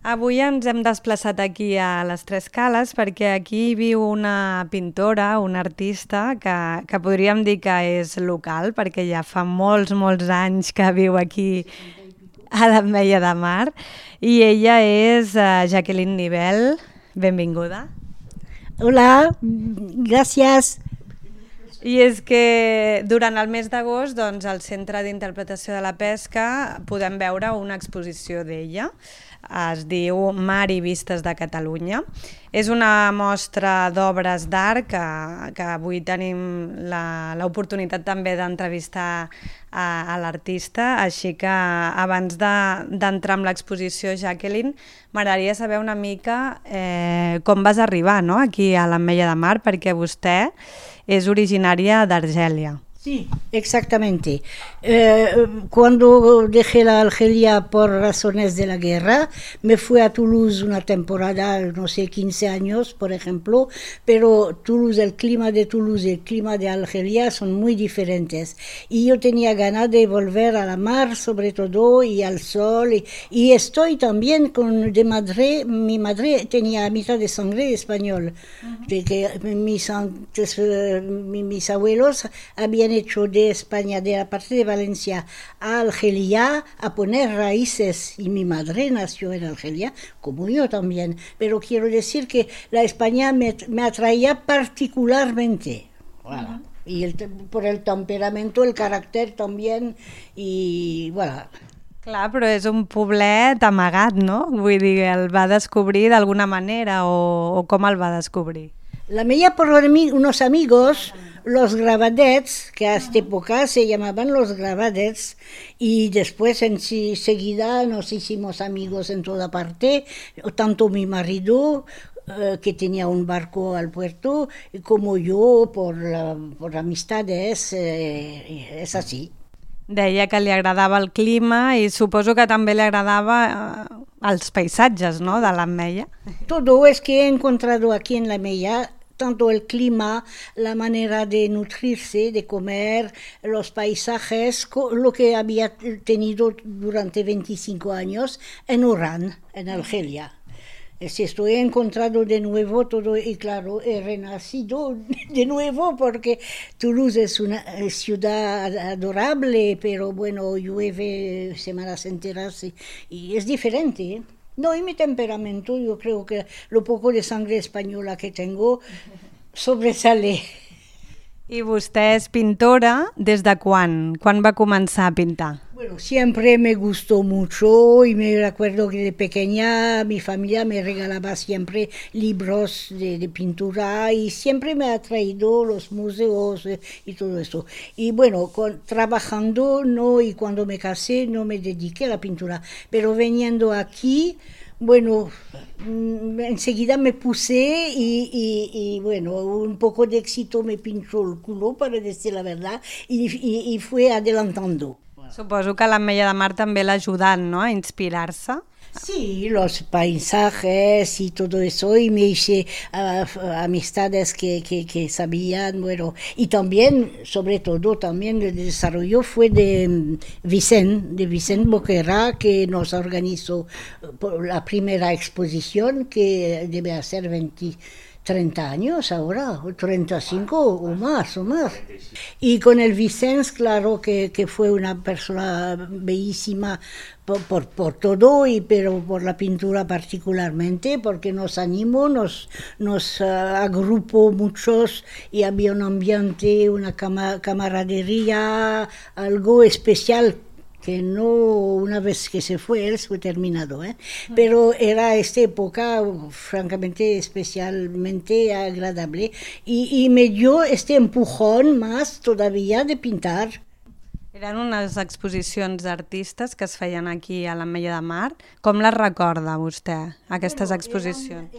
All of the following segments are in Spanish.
Avui ens hem desplaçat aquí a les Tres Cales perquè aquí viu una pintora, una artista que podríem dir que és local perquè ja fa molts anys que viu aquí a l'Ametlla de Mar i ella és Jacqueline Nivell. Benvinguda. Hola, gràcies. I és que durant el mes d'agost doncs, al Centre d'Interpretació de la Pesca podem veure una exposició d'ella. Es diu Mar i Vistes de Catalunya. És una mostra d'obres d'art que avui tenim l'oportunitat també d'entrevistar a l'artista, així que abans d'entrar en l'exposició, Jacqueline, m'agradaria saber una mica com vas arribar, no?, aquí a l'Ametlla de Mar, perquè vostè és originària d'Argèlia. Sí, exactamente. Cuando dejé la Argelia por razones de la guerra, me fui a Toulouse una temporada, no sé, 15 años, por ejemplo, pero Toulouse, el clima de Toulouse y el clima de Argelia son muy diferentes. Y yo tenía ganas de volver a la mar, sobre todo, y al sol. Y estoy también de madre, mi madre tenía mitad de sangre español, de que mis abuelos habían hecho de España, de la parte de Valencia a Argelia, a poner raíces, y mi madre nació en Argelia, como yo también, pero quiero decir que la España me atraía particularmente, voilà. Y por el temperamento, el carácter también, y voilà. Clar, però és un poblet amagat, no? Vull dir, el va descobrir d'alguna manera o com el va descobrir? La veía por unos amigos, los Gravadets, que a esta época se llamaban los Gravadets, y después enseguida nos hicimos amigos en toda parte, tanto mi marido, que tenía un barco al puerto, como yo, por amistades, es así. Deia que li agradava el clima i suposo que també li agradava els paisatges, no?, de l'Ametlla. Todo es que he encontrado aquí en la Ametlla, tanto el clima, la manera de nutrirse, de comer, los paisajes, lo que había tenido durante 25 años en Oran, en Argelia. Es esto, he encontrado de nuevo todo y claro, he renacido de nuevo porque Toulouse es una ciudad adorable, pero bueno, llueve semanas enteras y es diferente, ¿eh? No, y mi temperamento, yo creo que lo poco de sangre española que tengo sobresale. I vostè és pintora des de quan? Quan va començar a pintar? Bueno, siempre me gustó mucho y me recuerdo que de pequeña mi familia me regalaba siempre libros de pintura y siempre me ha atraído los museos y todo eso. Y bueno, trabajando no, y cuando me casé no me dediqué a la pintura, pero veniendo aquí, bueno, enseguida me puse y bueno, un poco de éxito me pinchó el culo, para decir la verdad, y fue adelantando. Suposo que l'Ametlla de Mar també l'ha ajudat, no?, a inspirar-se. Sí, los paisajes y todo eso, y me hice amistades que sabían, bueno, y también, sobre todo, también el desarrollo fue de Vicent Boquerá, que nos organizó la primera exposición, que debe hacer 30 años ahora, 35 o más. Y con el Vicens, claro que fue una persona bellísima por todo, pero por la pintura particularmente, porque nos animó, nos agrupó muchos y había un ambiente, una camaradería, algo especial, que no, una vez que se fue terminado, ¿eh? Pero era esta época francamente especialmente agradable y me dio este empujón más todavía de pintar. Eren unes exposicions d'artistes que es feien aquí a l'Ametlla de Mar. Com les recorda vostè, aquestes exposicions?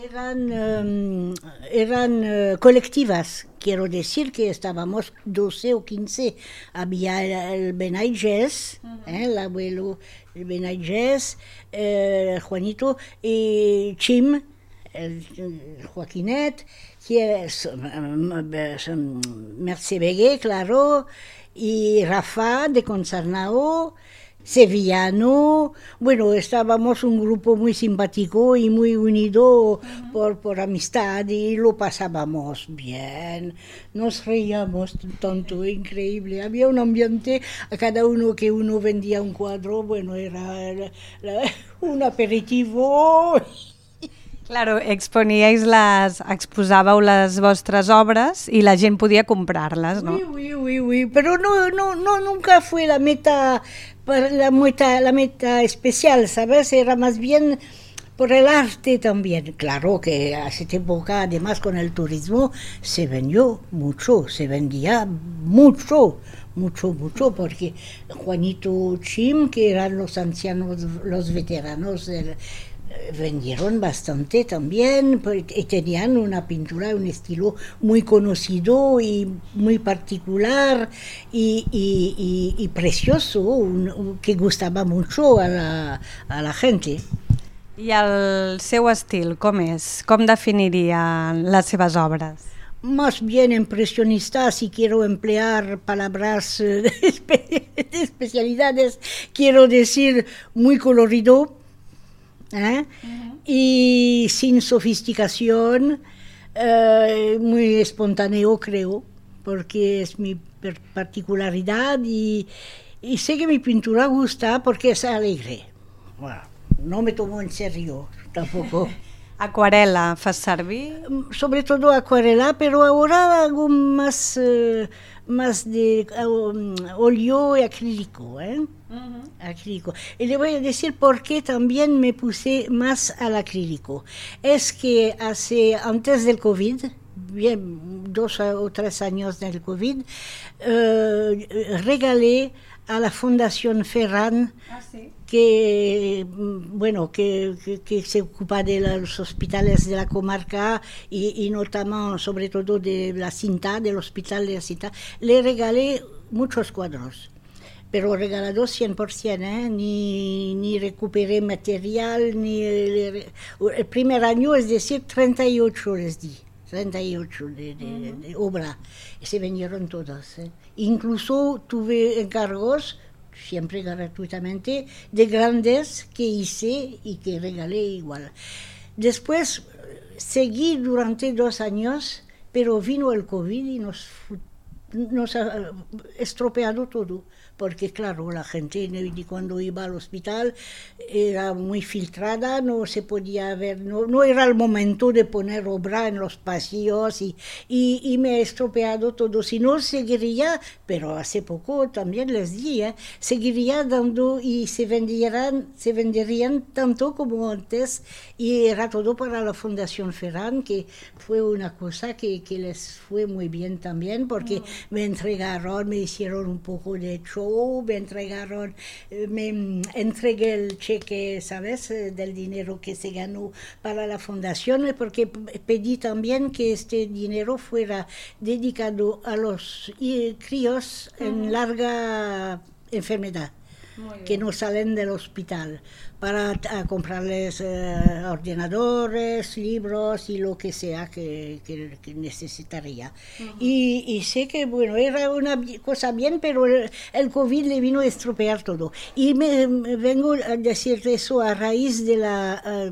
Eran colectivas, quiero decir que estábamos 12 o 15. Había el Benayges, el abuelo Benayges, Juanito, y Chim, el Joaquinet, Mercè Beguer, claro, y Rafa de Consarnao, sevillano. Bueno, estábamos un grupo muy simpático y muy unido por amistad y lo pasábamos bien. Nos reíamos tanto, increíble. Había un ambiente, a cada uno que uno vendía un cuadro, bueno, era un aperitivo. Claro, exposàveu les vostres obres i la gent podia comprar-les, no? Sí, pero no, nunca fue la meta especial, ¿sabes? Era más bien por el arte también. Claro que a esa época, además con el turismo, se vendió mucho, se vendía mucho, porque Juanito Chim, que eran los ancianos, los veteranos vendieron bastante también y tenían una pintura, un estilo muy conocido y muy particular y precioso, que gustaba mucho a la gente. I el seu estil, com és? Com definiria les seves obres? Más bien impresionista, si quiero emplear palabras de especialidades, quiero decir muy colorido, y sin sofisticación, muy espontáneo creo, porque es mi particularidad y sé que mi pintura gusta porque es alegre. Bueno, no me tomo en serio tampoco. Aquarela fas servir? Sobre todo acuarela, pero ahora hago más de óleo y acrílico, acrílico. Y le voy a decir por qué también me puse más al acrílico. Es que antes del COVID, bien 2 o 3 años del COVID, regalé a la Fundación Ferran, que se ocupa de los hospitales de la comarca y notamment, sobre todo de la Cinta, del hospital de la Cinta, le regalé muchos cuadros, pero regalados 100%, ni recuperé material, el primer año, es decir, 38 les di. 38 de obra, y se vendieron todas. Incluso tuve encargos, siempre gratuitamente, de grandes que hice y que regalé igual. Después seguí durante 2 años, pero vino el COVID y nos ha estropeado todo, porque claro, la gente cuando iba al hospital era muy filtrada, no se podía ver, no era el momento de poner obra en los pasillos y me ha estropeado todo. Si no, seguiría, pero hace poco también les di, seguiría dando y se venderían tanto como antes, y era todo para la Fundación Ferran, que fue una cosa que les fue muy bien también, porque me hicieron un poco de show, me entregué el cheque, ¿sabes?, del dinero que se ganó para la fundación, porque pedí también que este dinero fuera dedicado a los críos en larga enfermedad, que no salen del hospital, para comprarles ordenadores, libros y lo que sea que necesitaría. Y sé que, bueno, era una cosa bien, pero el COVID le vino a estropear todo. Y me vengo a decir eso a raíz de la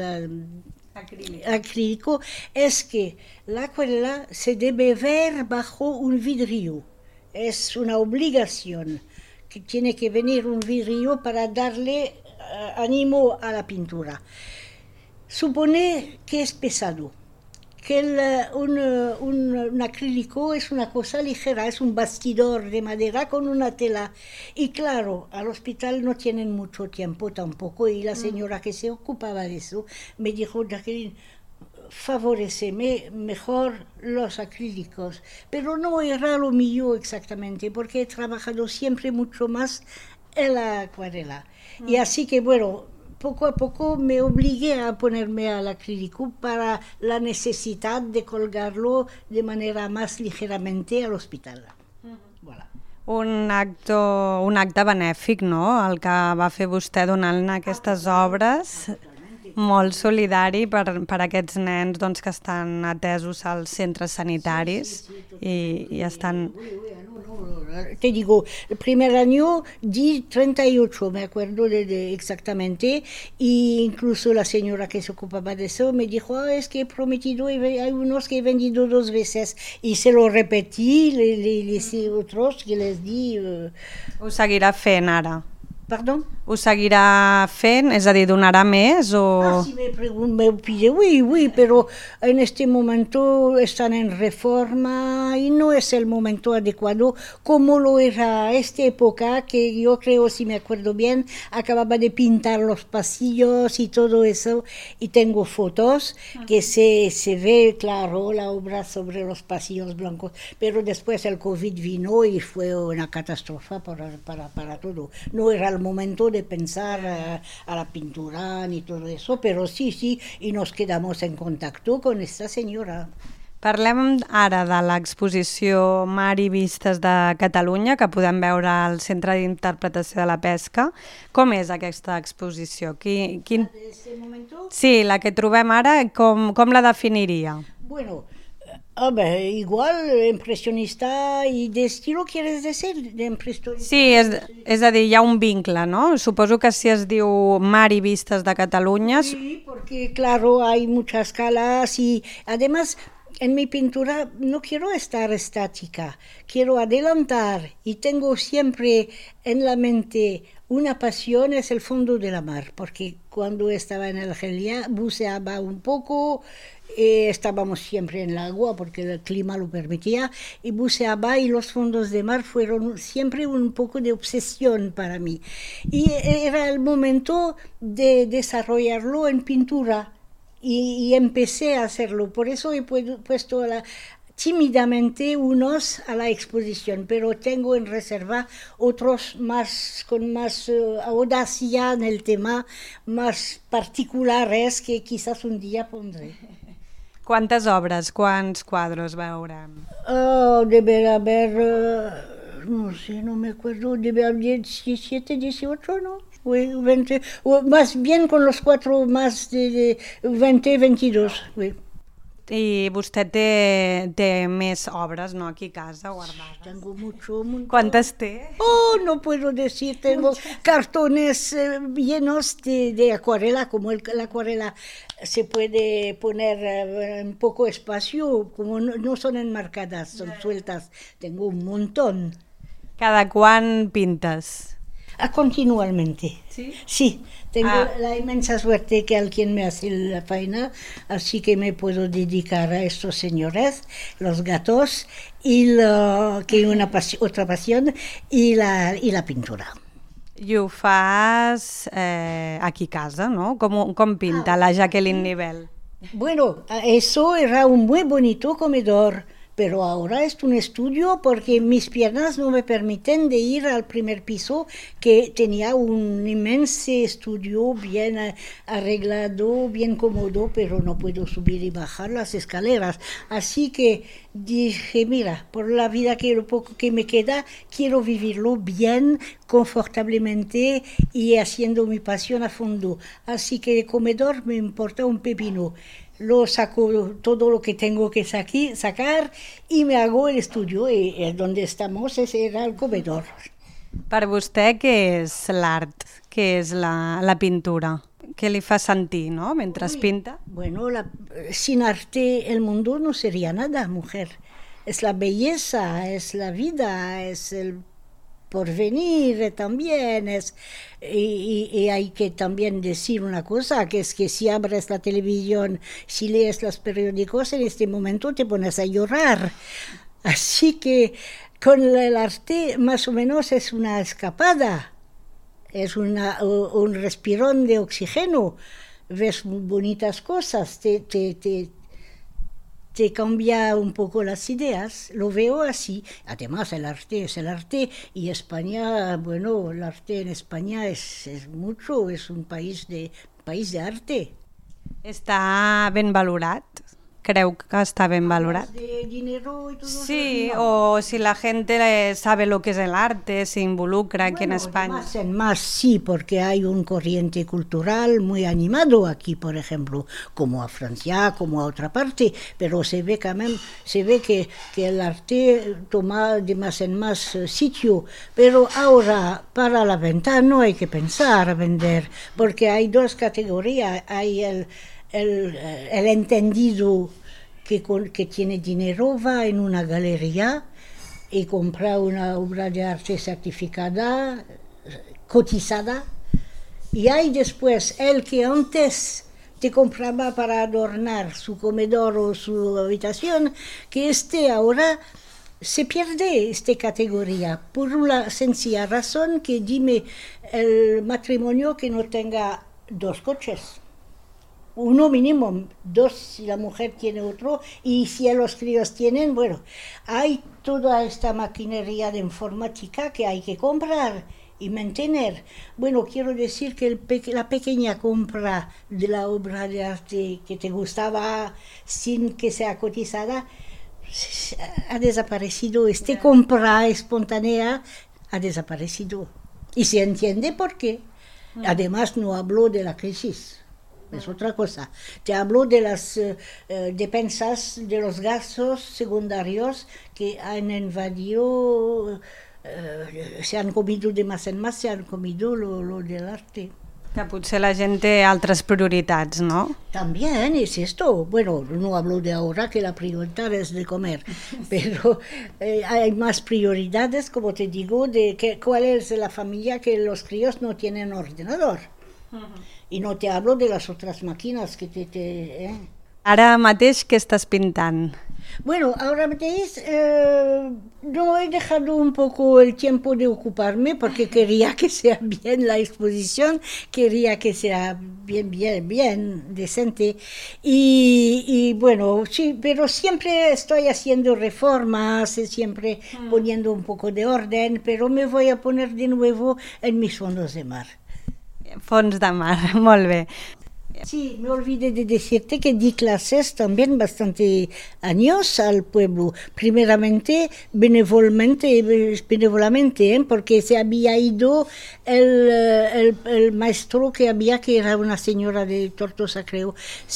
acrílico, es que la acuarela se debe ver bajo un vidrio. Es una obligación, que tiene que venir un vidrio para darle ánimo a la pintura. Supone que es pesado, que un acrílico es una cosa ligera, es un bastidor de madera con una tela. Y claro, al hospital no tienen mucho tiempo tampoco, y la señora que se ocupaba de eso me dijo: Jacqueline, favoreceme mejor los acrílicos, pero no era lo mío exactamente, porque he trabajado siempre mucho más en la acuarela. Y así que, bueno, poco a poco me obligué a ponerme al acrílico para la necesidad de colgarlo de manera más ligeramente al hospital. Voilà. Un acte benèfic, no?, el que va fer vostè donant aquestes obres, molt solidari per aquests nens, doncs, que estan atesos als centres sanitaris i estan... Te digo, el primer año di 38, me acuerdo exactamente, y incluso la señora que se ocupaba de eso me dijo, es que he prometido, hay unos que he vendido 2 veces, y se lo repetí, les otros que les di... Ho seguirà fent ara? Perdón? Ho seguirá fent? És a dir, donarà més o...? Si me pide, oui, pero en este momento están en reforma y no es el momento adecuado como lo era esta época que yo creo, si me acuerdo bien, acababa de pintar los pasillos y todo eso y tengo fotos que se ve claro la obra sobre los pasillos blancos, pero después el COVID vino y fue una catástrofe para todo. No era el momento de pensar a la pintura ni todo eso, pero sí, y nos quedamos en contacto con esta señora. Parlem ara de l'exposició Mar i Vistes de Catalunya, que podem veure al Centre d'Interpretació de la Pesca. Com és aquesta exposició? Sí, la que trobem ara, com la definiria? Bueno, igual impressionista y de estilo, ¿quieres decir? De impressionista. Sí, és a dir, hi ha un vincle, no? Suposo que si es diu Mar i Vistes de Catalunya... Sí, porque claro, hay muchas calas y además... En mi pintura no quiero estar estática, quiero adelantar y tengo siempre en la mente una pasión, es el fondo de la mar, porque cuando estaba en Argelia buceaba un poco, estábamos siempre en el agua porque el clima lo permitía, y buceaba y los fondos de mar fueron siempre un poco de obsesión para mí. Y era el momento de desarrollarlo en pintura. Y empecé a hacerlo, por eso he puesto tímidamente unos a la exposición, pero tengo en reserva otros con más audacia en el tema, más particulares que quizás un día pondré. Quantes obres, quants quadros veurem? Debe haber, no sé, no me acuerdo, debe haber 17, 18, ¿no? 20, o más bien con los 4 más de 20, 22. Sí. I vostè té més obres, no, aquí a casa guardades? Tengo mucho. ¿Cuántas té? No puedo decir, tengo cartones llenos de acuarela, como la acuarela se puede poner en poco espacio, como no son enmarcadas, son sueltas, tengo un montón. Cada quan pintes? Continuamente. ¿Sí? Sí, tengo la inmensa suerte que alguien me hace la faena, así que me puedo dedicar a estos señores, los gatos, y que otra pasión, y la pintura. I ho fas aquí a casa, no? Com pinta la Jacqueline Nivel? Bueno, eso era un muy bonito comedor. Pero ahora es un estudio porque mis piernas no me permiten de ir al primer piso, que tenía un inmenso estudio bien arreglado, bien cómodo, pero no puedo subir y bajar las escaleras. Así que dije, mira, por la vida lo poco que me queda, quiero vivirlo bien, confortablemente y haciendo mi pasión a fondo. Así que de comedor me importa un pepino. Lo saco todo lo que tengo que sacar y me hago el estudio, y donde estamos ese era el comedor. Per vostè, què és l'art? Què és la pintura? Què li fa sentir, no?, mentre pinta? Bueno, sin arte el mundo no sería nada, mujer. Es la belleza, es la vida, es el porvenir también, y hay que también decir una cosa, que es que si abres la televisión, si lees los periódicos, en este momento te pones a llorar. Así que con el arte más o menos es una escapada, es un respirón de oxígeno, ves bonitas cosas, te cambia un poco las ideas, lo veo así. Además, el arte es el arte, y España, bueno, el arte en España es mucho, es un país de arte. Està ben valorat? creu que està ben valorat. De dinero y todo Sí, eso, no. o si la gente sabe lo que es el arte, se involucra aquí en Bueno, de España. más en más sí, porque hay un corriente cultural muy animado aquí, por ejemplo, como a Francia, como a otra parte, pero se ve que el arte toma de más en más sitio. Pero ahora, para la venta no hay que pensar a vender, porque hay dos categorías. Hay el entendido que tiene dinero, va en una galería y compra una obra de arte certificada, cotizada, y hay después el que antes te compraba para adornar su comedor o su habitación, que ahora se pierde esta categoría, por una sencilla razón que dime el matrimonio que no tenga dos coches. Uno mínimo, dos si la mujer tiene otro, y si los críos tienen, bueno, hay toda esta maquinaria de informática que hay que comprar y mantener. Bueno, quiero decir que la pequeña compra de la obra de arte que te gustaba sin que sea cotizada ha desaparecido. Compra espontánea ha desaparecido. Y se entiende por qué. Además, no hablo de la crisis. Es otra cosa. Te hablo de las despensas, de los gastos secundarios que han invadido, se han comido de más en más, se han comido lo del arte. Que potser la gent té altres prioritats, no? También es esto. Bueno, no hablo de ahora que la prioridad es de comer, pero hay más prioridades, como te digo, de cuál es la familia que los críos no tienen ordenador. I no te hablo de las otras máquinas que Ara mateix què estàs pintant? Bueno, ahora no he dejado un poco el tiempo de ocuparme porque quería que sea bien la exposición, quería que sea bien decente y bueno, sí, pero siempre estoy haciendo reformas, siempre poniendo un poco de orden, pero me voy a poner de nuevo en mis fondos de mar. Fons de mar, molt bé. Sí, me olvidé de decirte que di clases también bastante años al pueblo. Primeramente, benévolamente, porque se había ido el maestro que era una señora de Tortosa, creo.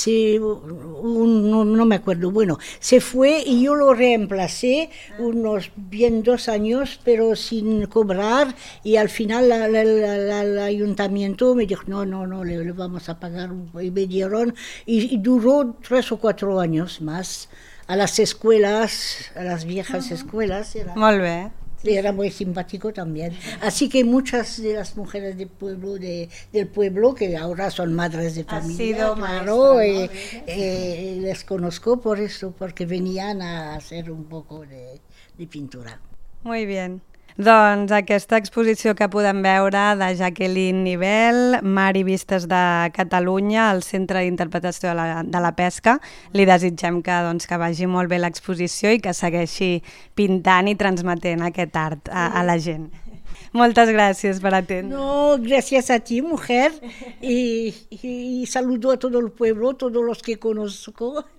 No me acuerdo. Bueno, se fue y yo lo reemplacé unos 2 años, pero sin cobrar. Y al final el ayuntamiento me dijo, no, le vamos a pagar y me dieron, y duró 3 o 4 años más a las escuelas, a las viejas escuelas. Molt bé. Era muy simpático también. Así que muchas de las mujeres del pueblo, que ahora son madres de familia, claro, les conozco por eso, porque venían a hacer un poco de pintura. Muy bien. Doncs aquesta exposició que podem veure de Jacqueline Nivell, Mar i Vistes de Catalunya, al Centre d'Interpretació de la Pesca. Li desitgem que vagi molt bé l'exposició i que segueixi pintant i transmetent aquest art a la gent. Moltes gràcies per atendre. No, gracias a ti, mujer, y saludo a todo el pueblo, todos los que conozco.